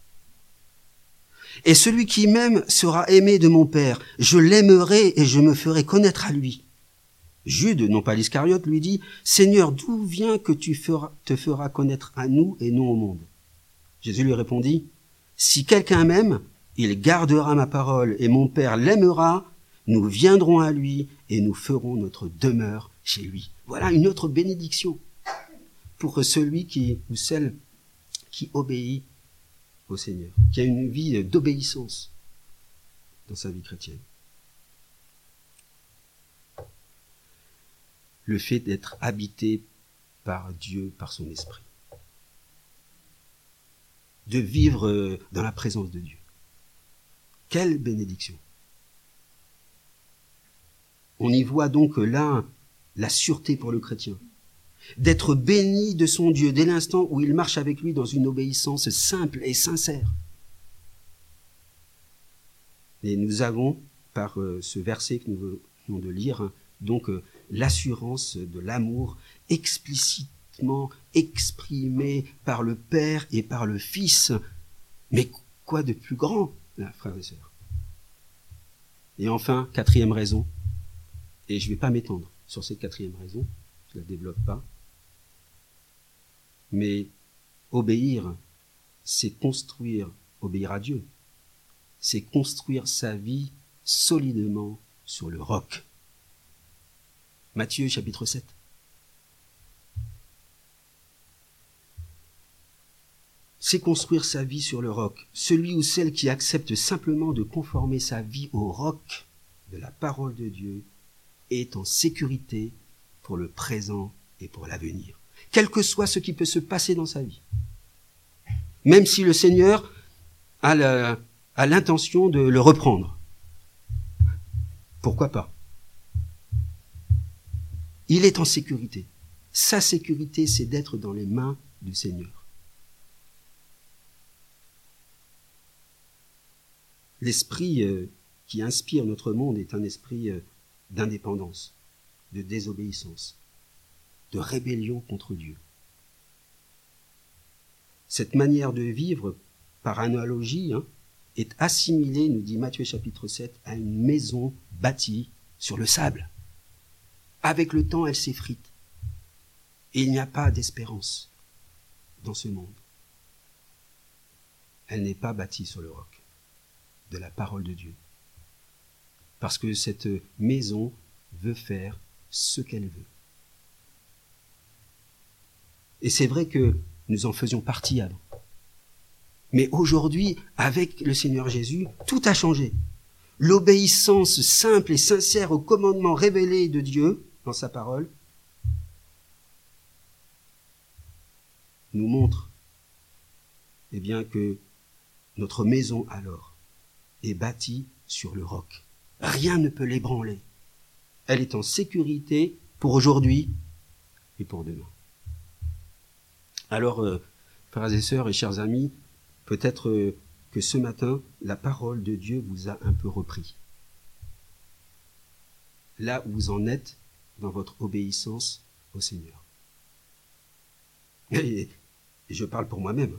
Et celui qui m'aime sera aimé de mon Père. Je l'aimerai et je me ferai connaître à lui. Jude, non pas l'Iscariote, lui dit, « Seigneur, d'où vient que tu te feras connaître à nous et non au monde ?» Jésus lui répondit, « Si quelqu'un m'aime, il gardera ma parole et mon Père l'aimera, nous viendrons à lui et nous ferons notre demeure chez lui. » Voilà une autre bénédiction pour celui ou celle qui obéit au Seigneur, qui a une vie d'obéissance dans sa vie chrétienne. Le fait d'être habité par Dieu, par son esprit. De vivre dans la présence de Dieu. Quelle bénédiction! On y voit donc là la sûreté pour le chrétien. d'être béni de son Dieu dès l'instant où il marche avec lui dans une obéissance simple et sincère. Et nous avons, par ce verset que nous venons de lire, donc l'assurance de l'amour explicitement exprimé par le Père et par le Fils. Mais quoi de plus grand, là, frères et sœurs? Et enfin, quatrième raison, et je ne vais pas m'étendre sur cette quatrième raison, je ne la développe pas, mais obéir, c'est construire, obéir à Dieu, c'est construire sa vie solidement sur le roc. Matthieu chapitre 7. C'est construire sa vie sur le roc. Celui ou celle qui accepte simplement de conformer sa vie au roc de la parole de Dieu est en sécurité pour le présent et pour l'avenir. Quel que soit ce qui peut se passer dans sa vie. Même si le Seigneur a l'intention de le reprendre. Pourquoi pas? Il est en sécurité. Sa sécurité, c'est d'être dans les mains du Seigneur. L'esprit qui inspire notre monde est un esprit d'indépendance, de désobéissance, de rébellion contre Dieu. Cette manière de vivre, par analogie, est assimilée, nous dit Matthieu chapitre 7, à une maison bâtie sur le sable. Avec le temps, elle s'effrite. Et il n'y a pas d'espérance dans ce monde. Elle n'est pas bâtie sur le roc de la parole de Dieu. Parce que cette maison veut faire ce qu'elle veut. Et c'est vrai que nous en faisions partie avant. Mais aujourd'hui, avec le Seigneur Jésus, tout a changé. L'obéissance simple et sincère au commandement révélé de Dieu dans sa parole nous montre eh bien, que notre maison alors est bâtie sur le roc. Rien ne peut l'ébranler. Elle est en sécurité pour aujourd'hui et pour demain. Alors, frères et sœurs et chers amis, peut-être que ce matin, la parole de Dieu vous a un peu repris. Là où vous en êtes dans votre obéissance au Seigneur. Et je parle pour moi-même.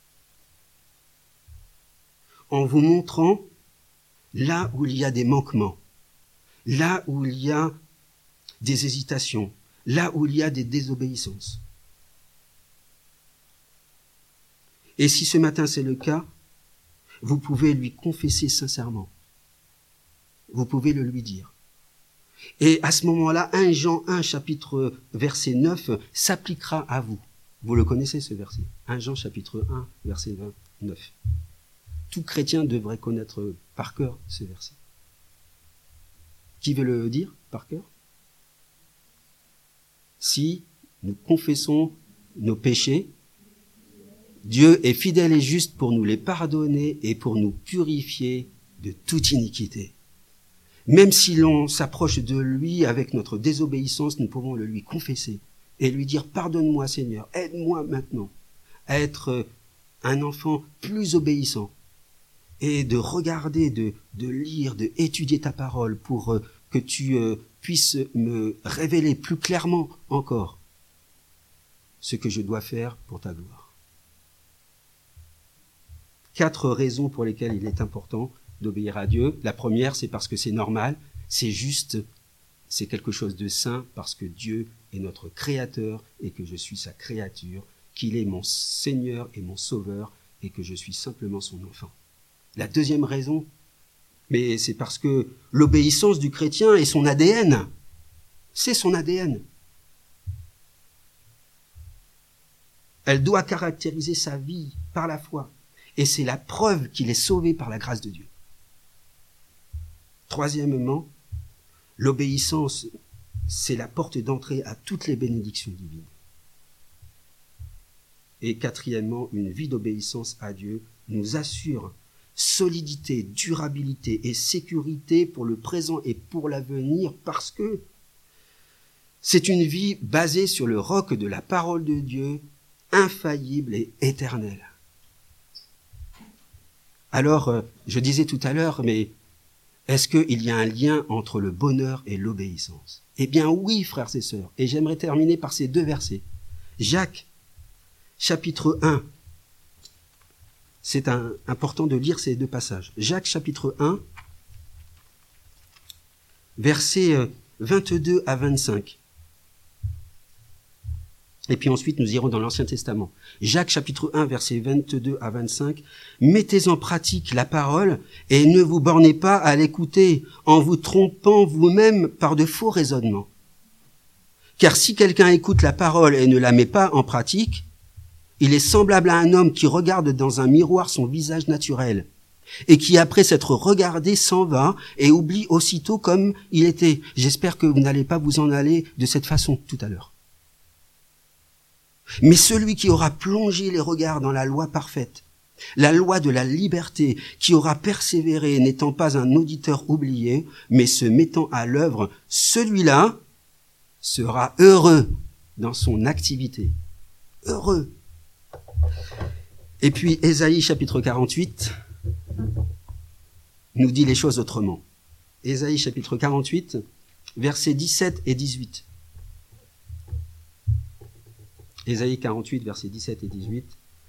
En vous montrant là où il y a des manquements, là où il y a des hésitations, là où il y a des désobéissances. Et si ce matin c'est le cas, vous pouvez lui confesser sincèrement. Vous pouvez le lui dire. Et à ce moment-là, 1 Jean 1, chapitre verset 9, s'appliquera à vous. Vous le connaissez ce verset. 1 Jean chapitre 1, verset 29. Tout chrétien devrait connaître par cœur ce verset. Qui veut le dire par cœur? Si nous confessons nos péchés, Dieu est fidèle et juste pour nous les pardonner et pour nous purifier de toute iniquité. Même si l'on s'approche de lui avec notre désobéissance, nous pouvons le lui confesser et lui dire « Pardonne-moi Seigneur, aide-moi maintenant à être un enfant plus obéissant et de regarder, de lire, de étudier ta parole pour que tu puisses me révéler plus clairement encore ce que je dois faire pour ta gloire. » 4 raisons pour lesquelles il est important d'obéir à Dieu. La première, c'est parce que c'est normal, c'est juste, c'est quelque chose de saint, parce que Dieu est notre créateur et que je suis sa créature, qu'il est mon Seigneur et mon Sauveur et que je suis simplement son enfant. La deuxième raison, mais c'est parce que l'obéissance du chrétien est son ADN. C'est son ADN. Elle doit caractériser sa vie par la foi. Et c'est la preuve qu'il est sauvé par la grâce de Dieu. Troisièmement, l'obéissance, c'est la porte d'entrée à toutes les bénédictions divines. Et quatrièmement, une vie d'obéissance à Dieu nous assure solidité, durabilité et sécurité pour le présent et pour l'avenir, parce que C'est une vie basée sur le roc de la parole de Dieu, infaillible et éternelle. Alors, je disais tout à l'heure, mais est-ce qu'il y a un lien entre le bonheur et l'obéissance? Eh bien oui, frères et sœurs, et j'aimerais terminer par ces 2 versets. Jacques, chapitre 1. C'est important de lire ces 2 passages. Jacques, chapitre 1, versets 22 à 25. Et puis ensuite, nous irons dans l'Ancien Testament. Jacques, chapitre 1, versets 22 à 25. « Mettez en pratique la parole et ne vous bornez pas à l'écouter en vous trompant vous-même par de faux raisonnements. Car si quelqu'un écoute la parole et ne la met pas en pratique, il est semblable à un homme qui regarde dans un miroir son visage naturel et qui, après s'être regardé, s'en va et oublie aussitôt comme il était. » J'espère que vous n'allez pas vous en aller de cette façon tout à l'heure. Mais celui qui aura plongé les regards dans la loi parfaite, la loi de la liberté, qui aura persévéré, n'étant pas un auditeur oublié, mais se mettant à l'œuvre, celui-là sera heureux dans son activité. Heureux. Et puis, Ésaïe chapitre 48 nous dit les choses autrement. Ésaïe chapitre 48, versets 17 et 18. Ésaïe 48, versets 17 et 18.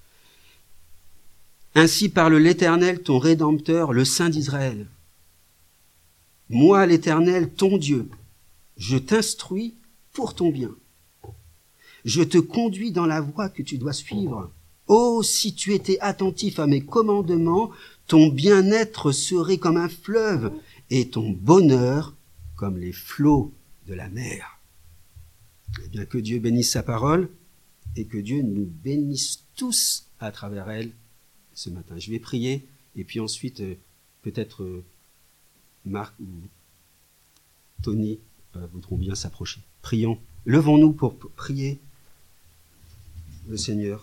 « Ainsi parle l'Éternel, ton Rédempteur, le Saint d'Israël. Moi, l'Éternel, ton Dieu, je t'instruis pour ton bien. Je te conduis dans la voie que tu dois suivre. Oh, si tu étais attentif à mes commandements, ton bien-être serait comme un fleuve et ton bonheur comme les flots de la mer. » Eh bien, que Dieu bénisse sa parole et que Dieu nous bénisse tous à travers elle ce matin. Je vais prier et puis ensuite, peut-être Marc ou Tony voudront bien s'approcher. Prions. Levons-nous pour prier le Seigneur.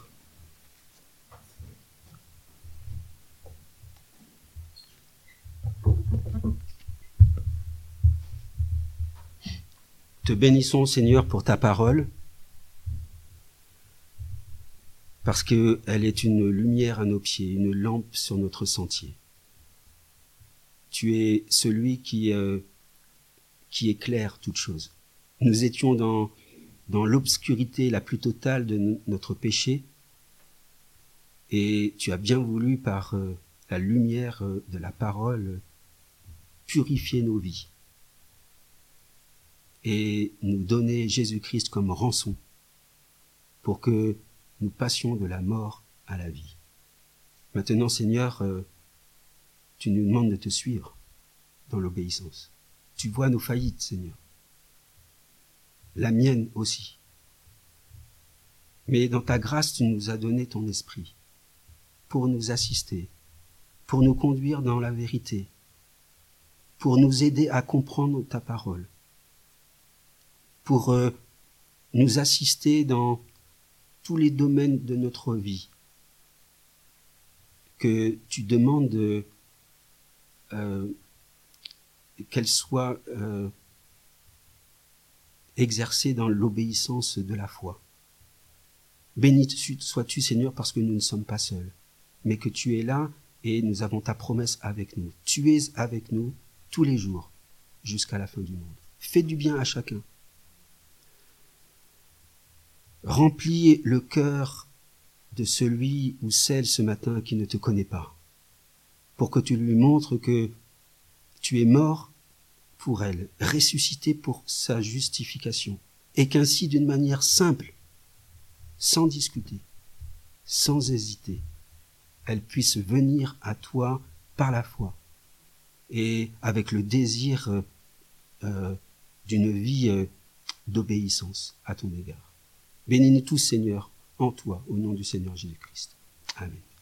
Te bénissons, Seigneur, pour ta parole, parce qu'elle est une lumière à nos pieds, une lampe sur notre sentier. Tu es celui qui éclaire toute chose. Nous étions dans l'obscurité la plus totale de notre péché, et tu as bien voulu, par la lumière de la parole, purifier nos vies et nous donner Jésus-Christ comme rançon pour que nous passions de la mort à la vie. Maintenant, Seigneur, tu nous demandes de te suivre dans l'obéissance. Tu vois nos faillites, Seigneur. La mienne aussi. Mais dans ta grâce, tu nous as donné ton esprit pour nous assister, pour nous conduire dans la vérité, pour nous aider à comprendre ta parole, pour nous assister dans tous les domaines de notre vie, que tu demandes qu'elle soit exercée dans l'obéissance de la foi. Béni sois-tu, Seigneur, parce que nous ne sommes pas seuls, mais que tu es là et nous avons ta promesse avec nous. Tu es avec nous tous les jours jusqu'à la fin du monde. Fais du bien à chacun. Remplis le cœur de celui ou celle ce matin qui ne te connaît pas, pour que tu lui montres que tu es mort pour elle, ressuscité pour sa justification, et qu'ainsi d'une manière simple, sans discuter, sans hésiter, elle puisse venir à toi par la foi et avec le désir d'une vie d'obéissance à ton égard. Bénis-nous tous, Seigneur, en toi, au nom du Seigneur Jésus-Christ. Amen.